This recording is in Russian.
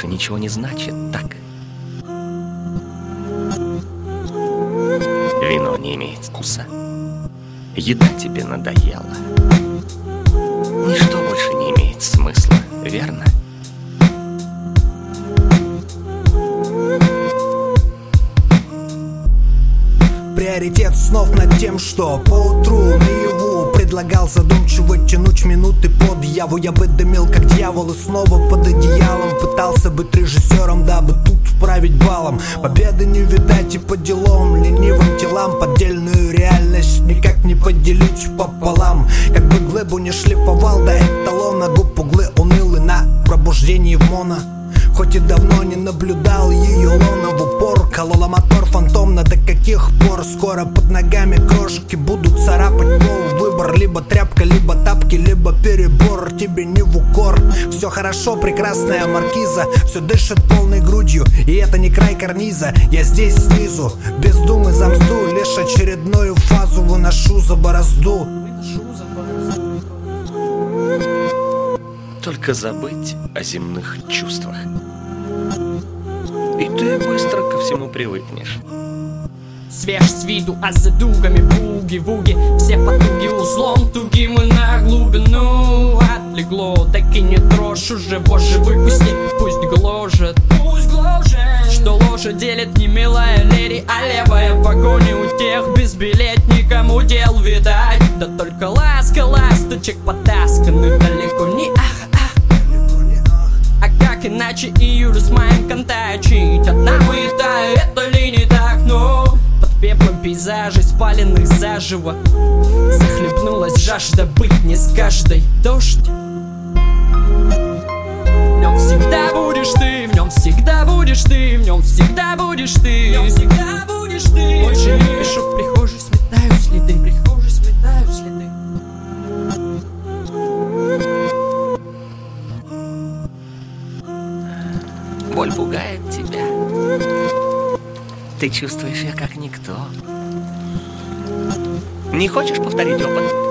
больше ничего не значит, так? Вино не имеет вкуса. Еда тебе надоела. Ничто больше не имеет смысла, верно? Приоритет снов над тем, что поутру наяву предлагал задумчиво тянуть минуты под яву. Я бы дымил как дьявол и снова под одеялом пытался быть режиссером, дабы тут править балом. Победы не видать и по делам, ленивым телам поддельную реальность никак не поделить пополам. Как бы глыбу не шлифовал до эталона губ углы унылы на пробуждении в моно. Хоть и давно не наблюдал ее лона в упор, колола мотор фантомно. До каких пор? Скоро под ногами крошки будут царапать пол. Выбор: либо тряпка, либо тапки, либо перебор. Тебе не в укор. Все хорошо, прекрасная маркиза, все дышит полной грудью, и это не край карниза. Я здесь снизу, без думы за мзду, лишь очередную фазу выношу за борозду. Только забыть о земных чувствах, и ты быстро ко всему привыкнешь. Свеж с виду, а за дугами буги-вуги. Все потуги узлом тугим и на глубину отлегло. Так и не трожь уже, боже, выпусти, пусть гложет. Что ложа делит не милая леди, а левая в вагоне у тех безбилетникам удел видать. Да только ласка, ласточек потасканы далеко не а как иначе июль с маем контачить? Одна мытая, это ли не так, но под пеплом пейзажей, спаленных заживо, захлебнулась жажда быть не с каждой. Дождь, в нем всегда будешь ты, в нем всегда будешь ты, в нем всегда будешь ты, в нем всегда будешь ты. Больше не пишу в прихожей, сметаю следы, в прихожей сметаю следы. Боль пугает тебя. Ты чувствуешь ее как никто. Не хочешь повторить опыт?